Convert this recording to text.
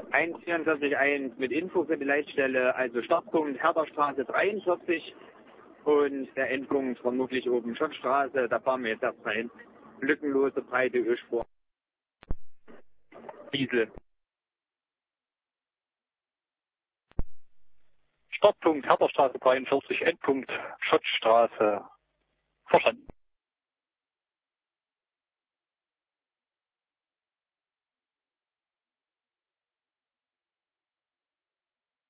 144.1 mit Info für die Leitstelle, also Startpunkt Herderstraße 43 und der Endpunkt vermutlich oben Schottstraße, da fahren wir jetzt erst rein. Lückenlose, breite Ölspur. Diesel. Startpunkt Herderstraße 43, Endpunkt Schottstraße. Verstanden.